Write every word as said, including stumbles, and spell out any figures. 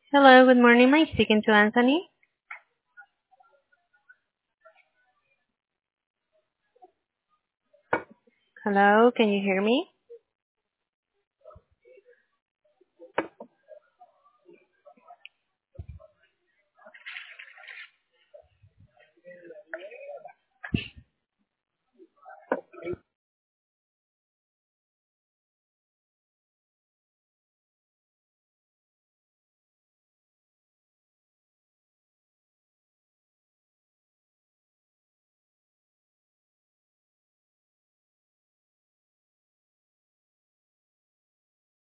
Hello, good morning. Am I speaking to Anthony? Hello, can you hear me?